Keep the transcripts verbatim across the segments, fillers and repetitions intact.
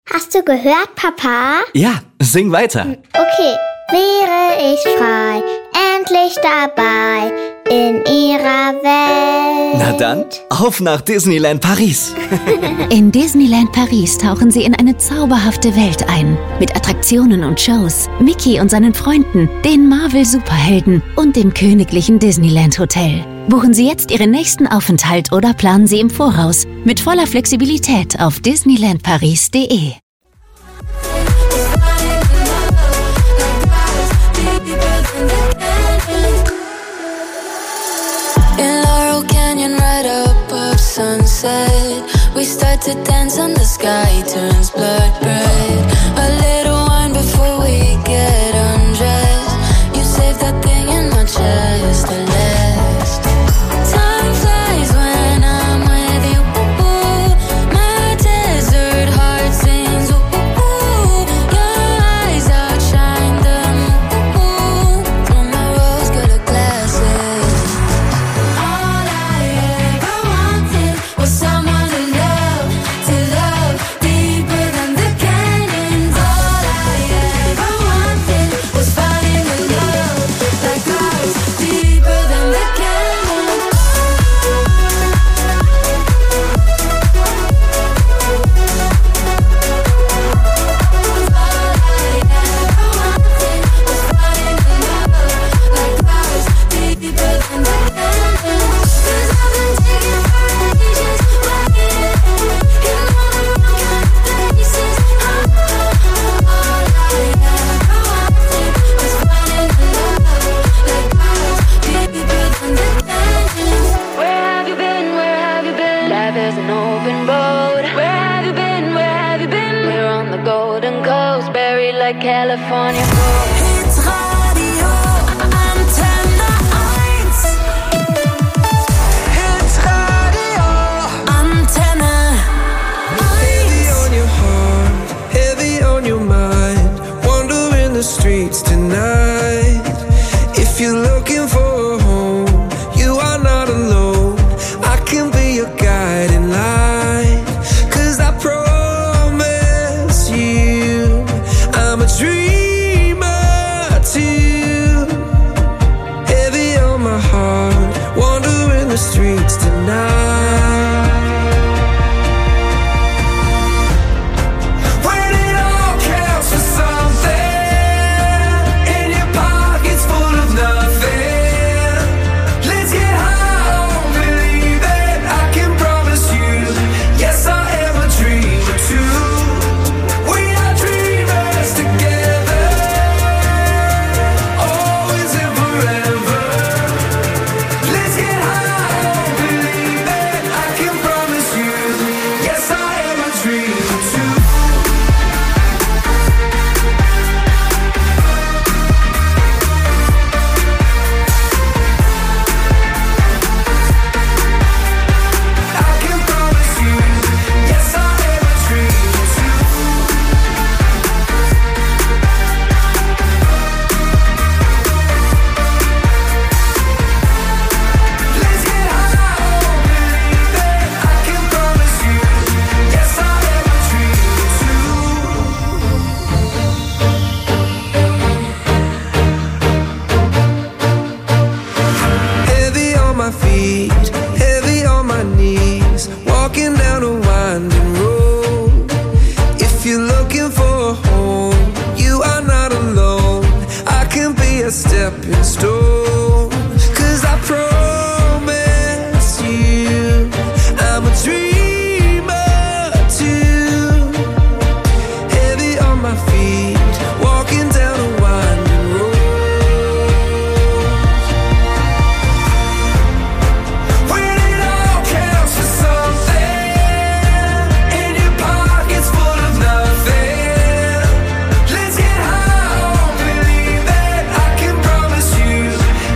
Hast du gehört, Papa? Ja, sing weiter. Okay. Wäre ich frei, endlich dabei in ihrer Welt. Na dann, auf nach Disneyland Paris. In Disneyland Paris tauchen Sie in eine zauberhafte Welt ein. Mit Attraktionen und Shows, Mickey und seinen Freunden, den Marvel-Superhelden und dem königlichen Disneyland Hotel. Buchen Sie jetzt Ihren nächsten Aufenthalt oder planen Sie im Voraus mit voller Flexibilität auf disneyland paris punkt de. In Laurel Canyon, right above sunset, we start to dance and the sky turns blood red. A little wine before we get undressed. You save that thing in my chest, the last. Time flies when I'm with you. My desert heart sings. Your eyes outshine the moon through my rose-colored glasses. All I ever wanted was someone to love, to love deeper than the canyons. All I ever wanted was falling in love like clouds deeper than the canyons. Where have you been? Where have you been? Life is an open boat. Where have you been? Where have you been? We're on the Golden Coast, buried like California gold. Hits Radio, Antenne eins. Hits Radio, Antenne Heavy on your heart, heavy on your mind. Wandering the streets tonight. If you're looking for a home, you are not alone. I can be your guiding light. 'Cause I promise you, I'm a dreamer too. Heavy on my heart, wandering the streets tonight. When it all counts for something, and your pocket's full of nothing, let's get high on believe it. I can promise you, yes I am a dreamer too. We are dreamers together, always and forever. Let's get high on believe it. I can promise you, yes I am a dreamer too. I can promise you, yes I am a dreamer too. Let's get high on believe it. I can promise you, yes I am a dreamer too. Heavy on my feet, heavy on my knees, walking down a winding road. If you're looking for a home, you are not alone. I can be a stepping stone. 'Cause I promise you, I'm a dreamer too. Heavy on my feet, walking down a winding road. When it all counts for something, and your pocket's full of nothing, let's get high on believe it. I can promise you,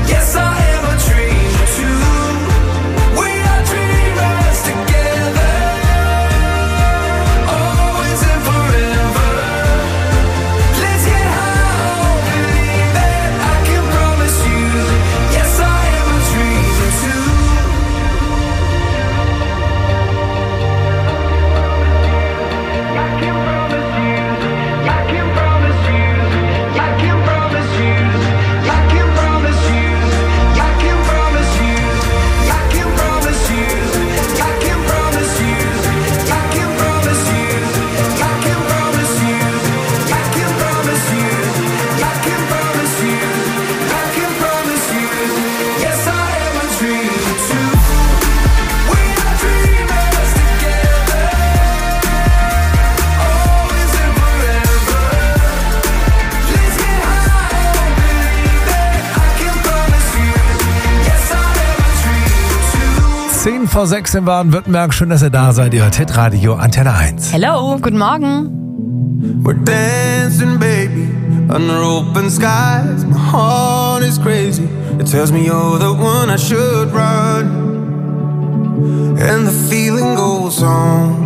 vor sechs in Baden-Württemberg. Schön, dass ihr da seid. Ihr hört Hitradio Antenne eins. Hello, guten Morgen. We're dancing, baby, under open skies. My heart is crazy. It tells me you're the one I should run. And the feeling goes on.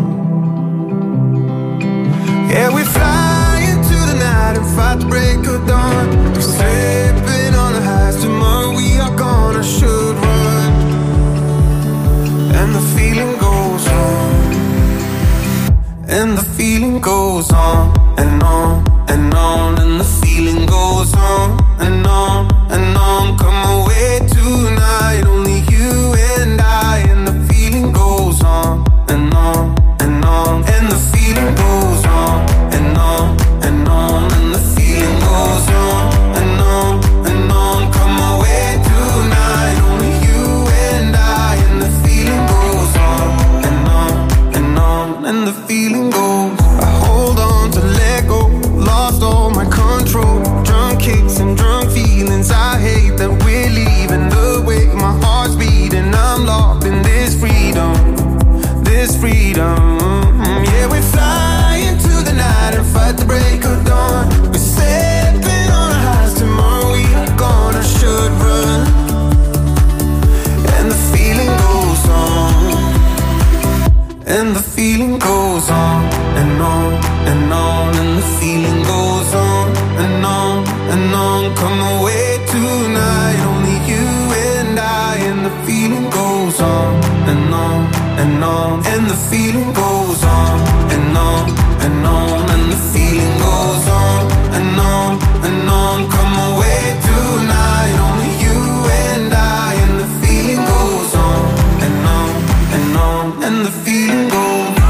Yeah, we fly into the night and fight the break of dawn. We're slipping on the highs. Tomorrow we are gone. I should run. And the feeling goes on. And the feeling goes on and on and on. And the feeling goes on and on and on. Come away tonight, only you and I. And the feeling goes on and on and on. And the feeling goes on and on and on. And the feeling goes on and on and on. Come away tonight, only you and I. And the feeling goes on and on and on. And the feeling goes. I hold on to let go. Lost all my control. Drunk kicks and drunk feelings. I hate that we're leaving the way my heart's beating. I'm locked in this freedom, this freedom. Yeah, we fly into the night and fight the break of dawn. We're stepping on our highs. Tomorrow we are gone. I should run. And the feeling goes on. And the feeling goes on and on and on. And the feeling goes on and on and on. Come away tonight, only you and I. And the feeling goes on and on and on. And the feeling goes on and on and on. And the feeling goes on and on and on. Come away tonight, only you and I. And the feeling goes on and on and on. And the feeling goes.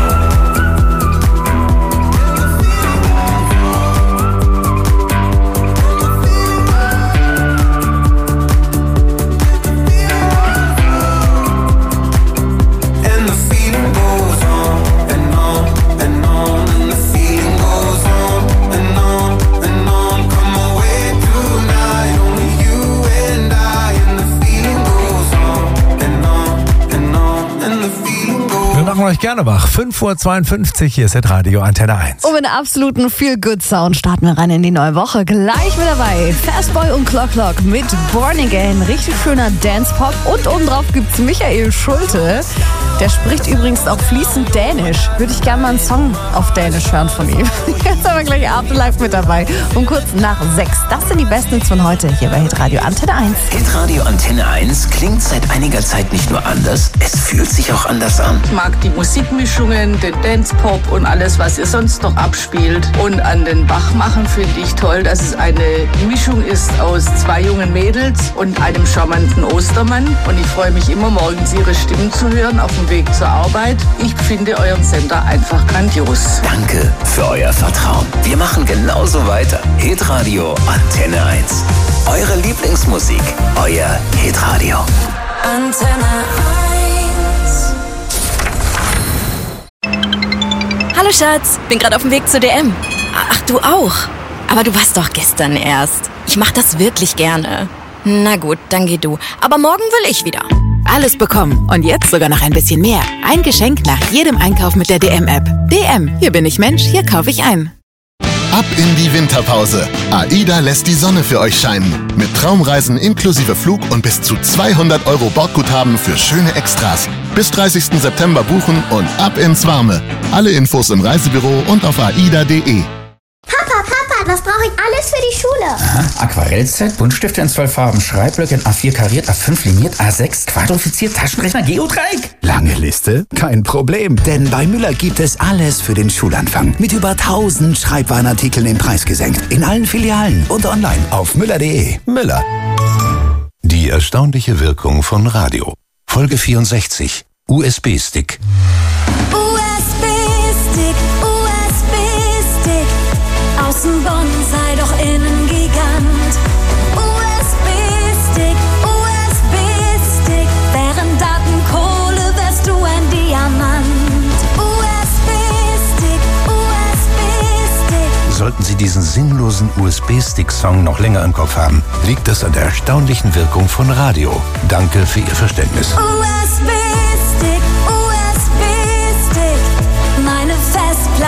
Euch gerne wach. fünf Uhr zweiundfünfzig, hier ist Hitradio Antenne eins. Und mit einem absoluten Feel-Good-Sound starten wir rein in die neue Woche. Gleich mit dabei Fastboy und Clock Clock mit Born Again. Richtig schöner Dance-Pop. Und obendrauf gibt's Michael Schulte. Der spricht übrigens auch fließend Dänisch. Würde ich gerne mal einen Song auf Dänisch hören von ihm. Jetzt haben wir gleich Afterlife mit dabei. Um kurz nach sechs. Das sind die besten von heute hier bei Hitradio Antenne eins. Hitradio Antenne eins klingt seit einiger Zeit nicht nur anders, es fühlt sich auch anders an. Ich mag die Musikmischungen, den Dance-Pop und alles, was ihr sonst noch abspielt. Und an den Bachmachen finde ich toll, dass es eine Mischung ist aus zwei jungen Mädels und einem charmanten Ostermann. Und ich freue mich immer, morgens ihre Stimmen zu hören auf dem Weg zur Arbeit. Ich finde euren Sender einfach grandios. Danke für euer Vertrauen. Wir machen genauso weiter. Hitradio Antenne eins. Eure Lieblingsmusik. Euer Hitradio. Antenne eins. Hallo Schatz, bin gerade auf dem Weg zur D M. Ach, du auch? Aber du warst doch gestern erst. Ich mach das wirklich gerne. Na gut, dann geh du. Aber morgen will ich wieder. Alles bekommen und jetzt sogar noch ein bisschen mehr. Ein Geschenk nach jedem Einkauf mit der D M-App. D M, hier bin ich Mensch, hier kaufe ich ein. Ab in die Winterpause. AIDA lässt die Sonne für euch scheinen. Mit Traumreisen inklusive Flug und bis zu zweihundert Euro Bordguthaben für schöne Extras. Bis dreißigsten September buchen und ab ins Warme. Alle Infos im Reisebüro und auf aida punkt de. Papa, Papa, was brauche ich alles für die Schule? Aha, Aquarellset, Buntstifte in zwölf Farben, Schreibblöcke in A vier kariert, A fünf liniert, A sechs quadrifiziert, Taschenrechner, Geodreieck. Lange Liste? Kein Problem, denn bei Müller gibt es alles für den Schulanfang. Mit über tausend Schreibwarenartikeln im Preis gesenkt. In allen Filialen und online auf müller punkt de. Müller. Die erstaunliche Wirkung von Radio. Folge vierundsechzig. U S B-Stick. U S B-Stick, U S B-Stick. Außen Bonsai, doch innen Gigant. U S B-Stick, U S B-Stick. Wären Daten Kohle, wärst du ein Diamant. U S B-Stick, U S B-Stick. Sollten Sie diesen sinnlosen U S B-Stick-Song noch länger im Kopf haben, liegt das an der erstaunlichen Wirkung von Radio. Danke für Ihr Verständnis. U S B-Stick.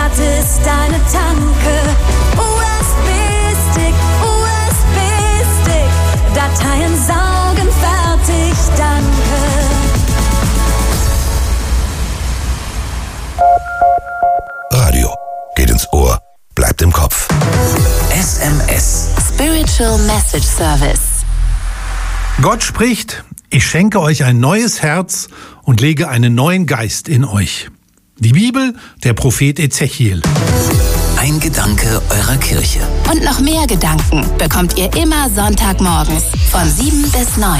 gratis deine Tanke. U S B-Stick, U S B-Stick, Dateien saugen, fertig, danke. Radio geht ins Ohr, bleibt im Kopf. S M S. Spiritual Message Service. Gott spricht: Ich schenke euch ein neues Herz und lege einen neuen Geist in euch. Die Bibel, der Prophet Ezechiel. Ein Gedanke eurer Kirche. Und noch mehr Gedanken bekommt ihr immer Sonntagmorgens von sieben bis neun.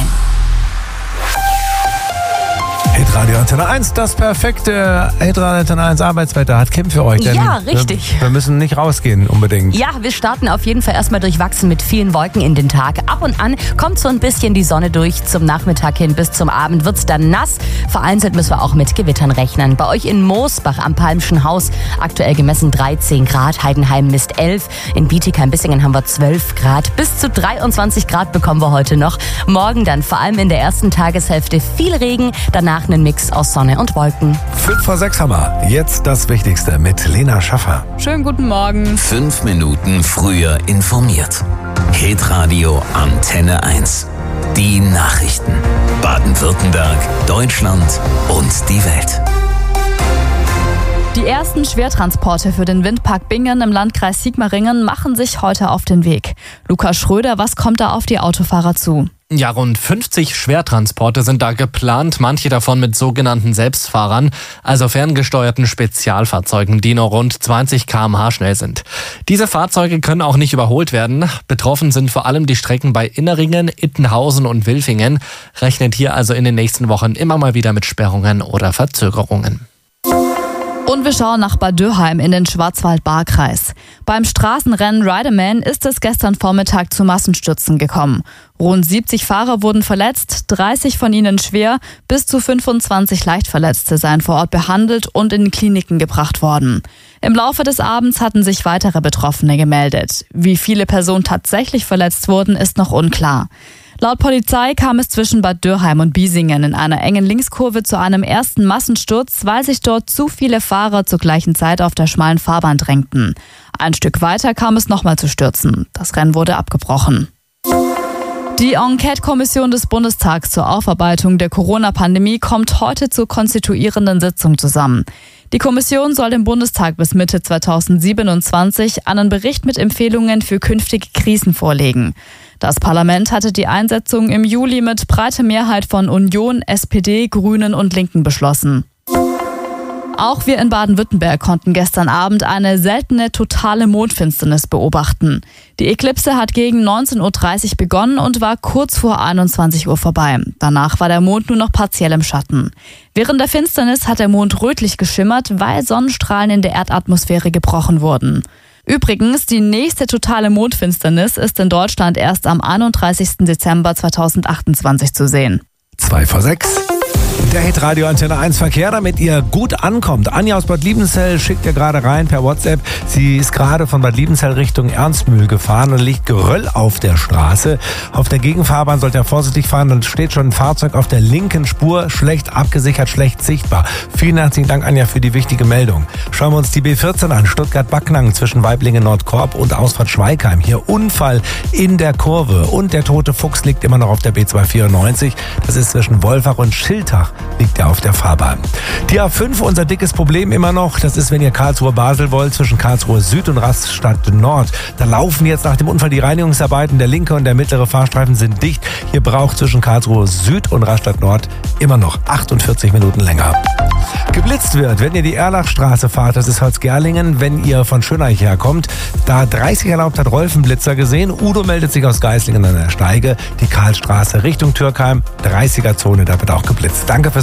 Hitradio Antenne eins, das perfekte Hitradio Antenne eins Arbeitswetter hat Kim für euch. Denn Ja, richtig. Wir, wir müssen nicht rausgehen unbedingt. Ja, wir starten auf jeden Fall erstmal durchwachsen mit vielen Wolken in den Tag. Ab und an kommt so ein bisschen die Sonne durch. Zum Nachmittag hin bis zum Abend wird's dann nass. Vereinzelt müssen wir auch mit Gewittern rechnen. Bei euch in Moosbach am Palmschen Haus aktuell gemessen dreizehn Grad, Heidenheim misst elf. In Bietigheim-Bissingen haben wir zwölf Grad. Bis zu dreiundzwanzig Grad bekommen wir heute noch. Morgen dann vor allem in der ersten Tageshälfte viel Regen, danach einen Mix aus Sonne und Wolken. fünf vor sechs haben wir. Jetzt das Wichtigste mit Lena Schaffer. Schönen guten Morgen. Fünf Minuten früher informiert. Hitradio Antenne eins. Die Nachrichten. Baden-Württemberg, Deutschland und die Welt. Die ersten Schwertransporte für den Windpark Bingen im Landkreis Sigmaringen machen sich heute auf den Weg. Lukas Schröder, was kommt da auf die Autofahrer zu? Ja, rund fünfzig Schwertransporte sind da geplant, manche davon mit sogenannten Selbstfahrern, also ferngesteuerten Spezialfahrzeugen, die nur rund zwanzig Kilometer pro Stunde schnell sind. Diese Fahrzeuge können auch nicht überholt werden. Betroffen sind vor allem die Strecken bei Inneringen, Ittenhausen und Wilfingen. Rechnet hier also in den nächsten Wochen immer mal wieder mit Sperrungen oder Verzögerungen. Und wir schauen nach Bad Dürheim in den Schwarzwald-Baar-Kreis. Beim Straßenrennen Riderman ist es gestern Vormittag zu Massenstürzen gekommen. Rund siebzig Fahrer wurden verletzt, dreißig von ihnen schwer, bis zu fünfundzwanzig Leichtverletzte seien vor Ort behandelt und in Kliniken gebracht worden. Im Laufe des Abends hatten sich weitere Betroffene gemeldet. Wie viele Personen tatsächlich verletzt wurden, ist noch unklar. Laut Polizei kam es zwischen Bad Dürheim und Biesingen in einer engen Linkskurve zu einem ersten Massensturz, weil sich dort zu viele Fahrer zur gleichen Zeit auf der schmalen Fahrbahn drängten. Ein Stück weiter kam es nochmal zu Stürzen. Das Rennen wurde abgebrochen. Die Enquete-Kommission des Bundestags zur Aufarbeitung der Corona-Pandemie kommt heute zur konstituierenden Sitzung zusammen. Die Kommission soll dem Bundestag bis Mitte zweitausendsiebenundzwanzig einen Bericht mit Empfehlungen für künftige Krisen vorlegen. Das Parlament hatte die Einsetzung im Juli mit breiter Mehrheit von Union, S P D, Grünen und Linken beschlossen. Auch wir in Baden-Württemberg konnten gestern Abend eine seltene totale Mondfinsternis beobachten. Die Eklipse hat gegen neunzehn Uhr dreißig begonnen und war kurz vor einundzwanzig Uhr vorbei. Danach war der Mond nur noch partiell im Schatten. Während der Finsternis hat der Mond rötlich geschimmert, weil Sonnenstrahlen in der Erdatmosphäre gebrochen wurden. Übrigens, die nächste totale Mondfinsternis ist in Deutschland erst am einunddreißigsten Dezember zweitausendachtundzwanzig zu sehen. zwei vor sechs. Der Hitradio Antenne eins Verkehr, damit ihr gut ankommt. Anja aus Bad Liebenzell schickt ihr gerade rein per WhatsApp. Sie ist gerade von Bad Liebenzell Richtung Ernstmühl gefahren und liegt Geröll auf der Straße. Auf der Gegenfahrbahn sollte er vorsichtig fahren. Dann steht schon ein Fahrzeug auf der linken Spur, schlecht abgesichert, schlecht sichtbar. Vielen herzlichen Dank, Anja, für die wichtige Meldung. Schauen wir uns die B vierzehn an. Stuttgart-Backnang zwischen Weiblingen-Nordkorb und Ausfahrt Schweigheim. Hier Unfall in der Kurve. Und der tote Fuchs liegt immer noch auf der B zweihundertvierundneunzig. Das ist zwischen Wolfach und Schiltach. Liegt er auf der Fahrbahn. Die A fünf, unser dickes Problem immer noch, das ist, wenn ihr Karlsruhe-Basel wollt, zwischen Karlsruhe Süd und Rastatt Nord. Da laufen jetzt nach dem Unfall die Reinigungsarbeiten. Der linke und der mittlere Fahrstreifen sind dicht. Ihr braucht zwischen Karlsruhe Süd und Rastatt Nord immer noch achtundvierzig Minuten länger. Geblitzt wird, wenn ihr die Erlachstraße fahrt, das ist Holzgerlingen, wenn ihr von Schöneich herkommt. Da dreißig erlaubt, hat Rolf einen Blitzer gesehen. Udo meldet sich aus Geislingen an der Steige. Die Karlstraße Richtung Türkheim, dreißiger Zone, da wird auch geblitzt. Danke fürs